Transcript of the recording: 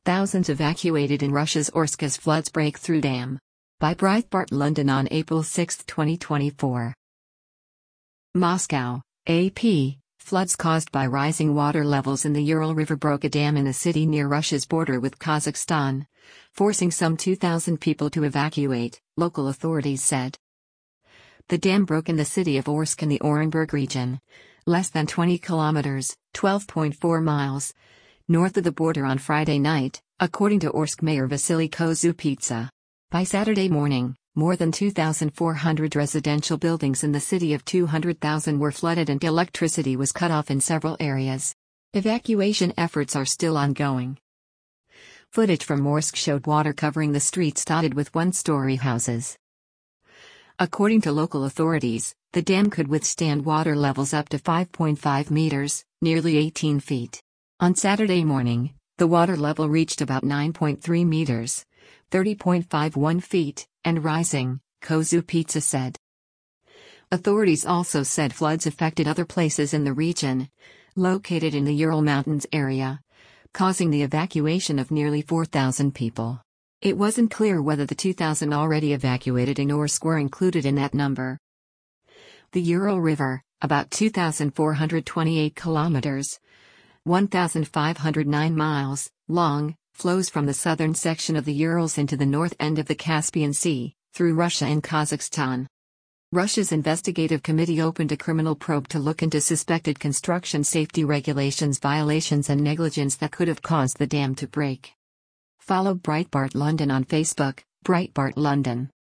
Thousands evacuated in Russia's Orsk as floods break through dam. By Breitbart London on April 6, 2024. Moscow, AP. Floods caused by rising water levels in the Ural River broke a dam in a city near Russia's border with Kazakhstan, forcing some 2,000 people to evacuate, local authorities said. The dam broke in the city of Orsk in the Orenburg region, less than 20 kilometers, 12.4 miles, north of the border on Friday night, according to Orsk Mayor Vasily Kozupitsa. By Saturday morning, more than 2,400 residential buildings in the city of 200,000 were flooded and electricity was cut off in several areas. Evacuation efforts are still ongoing. Footage from Orsk showed water covering the streets dotted with one-story houses. According to local authorities, the dam could withstand water levels up to 5.5 meters, nearly 18 feet. On Saturday morning, the water level reached about 9.3 meters, 30.51 feet, and rising, Kozupitsa said. Authorities also said floods affected other places in the region, located in the Ural Mountains area, causing the evacuation of nearly 4,000 people. It wasn't clear whether the 2,000 already evacuated in Orsk were included in that number. The Ural River, about 2,428 kilometers, 1,509 miles, long, flows from the southern section of the Urals into the north end of the Caspian Sea, through Russia and Kazakhstan. Russia's investigative committee opened a criminal probe to look into suspected construction safety regulations violations and negligence that could have caused the dam to break. Follow Breitbart London on Facebook, Breitbart London.